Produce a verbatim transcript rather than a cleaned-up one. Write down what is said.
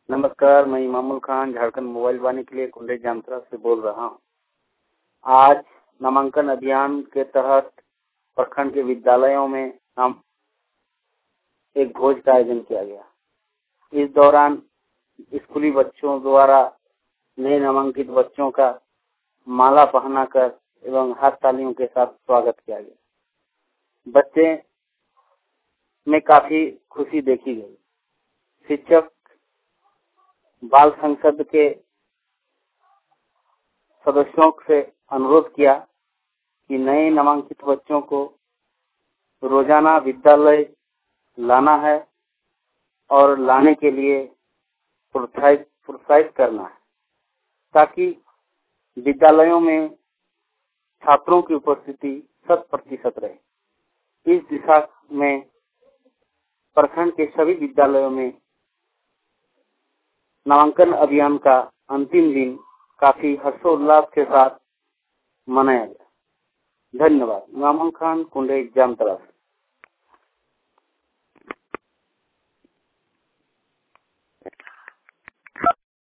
नमस्कार, मैं इमामुल खान झारखंड मोबाइल वाणी के लिए कुंडे जामतरा से बोल रहा हूँ। आज नामांकन अभियान के तहत प्रखंड के विद्यालयों में हम एक भोज का आयोजन किया गया। इस दौरान स्कूली बच्चों द्वारा नए नामांकित बच्चों का माला पहनाकर एवं हाथ तालियों के साथ स्वागत किया गया। बच्चे में काफी खुशी देखी गई। शिक्षक बाल संसद के सदस्यों से अनुरोध किया कि नए नामांकित बच्चों को रोजाना विद्यालय लाना है और लाने के लिए प्रोत्साहित प्रोत्साहित करना है, ताकि विद्यालयों में छात्रों की उपस्थिति शत प्रतिशत रहे। इस दिशा में प्रखंड के सभी विद्यालयों में नामांकन अभियान का अंतिम दिन काफी हर्षोल्लास के साथ मनाया गया। धन्यवाद। इमामुल खान, कुंडे जामतरा।